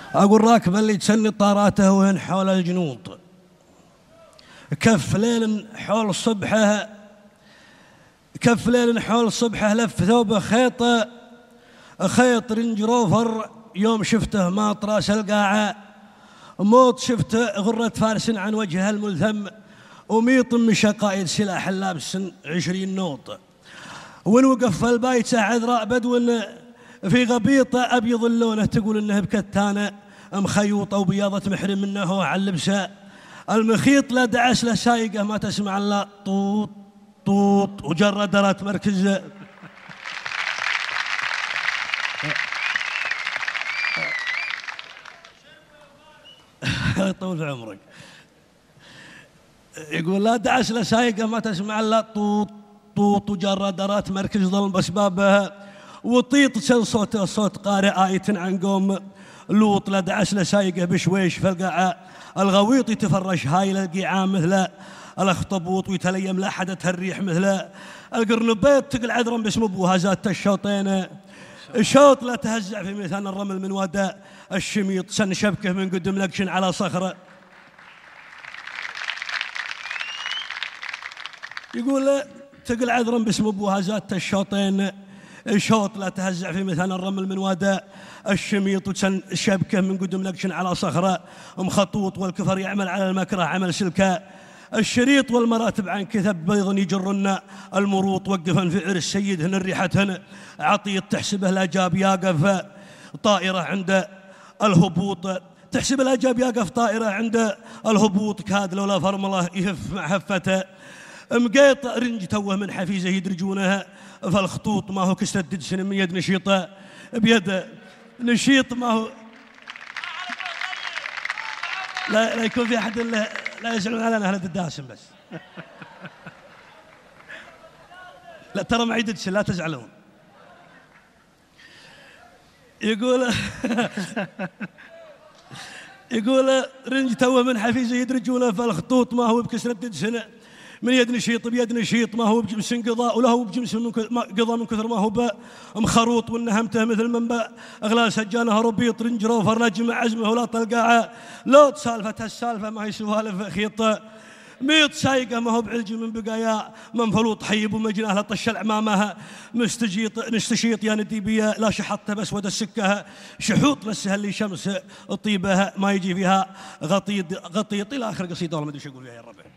أقول راكب اللي تسني طاراته وين حول الجنوط، كف ليل حول صبحه، كف ليل حول صبحه، لف ثوبه خيط رينج روفر، يوم شفته ما طراس القاعة، موت شفته غرة فارس عن وجهه الملثم، وميط من شقائد سلاح اللابس 20 نوط، وين وقف البايته عذراء بدو في غبيطه ابيض اللونه، تقول انه بكتانه مخيوطه وبياضه محرم منه على اللبسه، المخيط لا دعس له سايقه ما تسمع الا طوط طوط، وجردرت مركز طول في عمرك. يقول لا دعس له سايقه ما تسمع الا طوط طوط، وجردرت مركز ظلم باسبابها، وطيط سن صوته صوت قارئ آية عن قوم لوط، لا دعس له سايقه بشويش فالقاعه، الغويط يتفرش هاي القيعان مثله، الاخطبوط ويتليم لاحدتها الريح مثله، القرنبيط تقل عذرا باسم ابوها زادت الشوطين، الشوط لا تهزع في ميثان الرمل من وداء الشميط، سن شبكه من قدم لكشن على صخره. يقول تقل عذرا باسم ابوها زادت الشوطين، الشوط لا تهزع في ميثان الرمل من وداء الشميط، وسن شبكه من قدم لكشن على صخره، مخطوط والكفر يعمل على المكره عمل سلكه، الشريط والمراتب عن كثب بيض يجرن المروط، وقفا في عرس سيدهن الريحتهن عطية، تحسبه الأجاب يقف طائرة عند الهبوط، تحسب الأجاب يقف طائرة عند الهبوط، كاد لولا فرمله يهف مع هفته، مقيط رنج توه من حفيزه يدرجونها، فالخطوط ما هو كسر ددسن من يد نشيطه بيد نشيط، ما هو لا يكون في أحد لا يزعلون علينا أهل الداسم بس لا ترى معي ددسن لا تزعلون. يقول رنج توه من حفيزه يدرجونه، فالخطوط ما هو بكسر ددسن من يد نشيط بيد نشيط، ما هو بجمس قضاء ولا هو بجمس قضاء من كثر ما هو مخروط، والنهمته مثل من اغلال سجانها ربيط، رنج روفر نجم عزمه ولا طلقاعه، لو تسالفه السالفه ما هي سوالف خيط، ميط سايقه ما هو بعلج من بقايا منفلوط حيب، ومجناه لا طش العمامها نستشيط يا نديبيه، لا شحطها بس ود السكه شحوط لسها اللي شمس طيبها ما يجي فيها غطيط الى اخر قصيده والله ما ادري ايش اقول فيها يا ربي.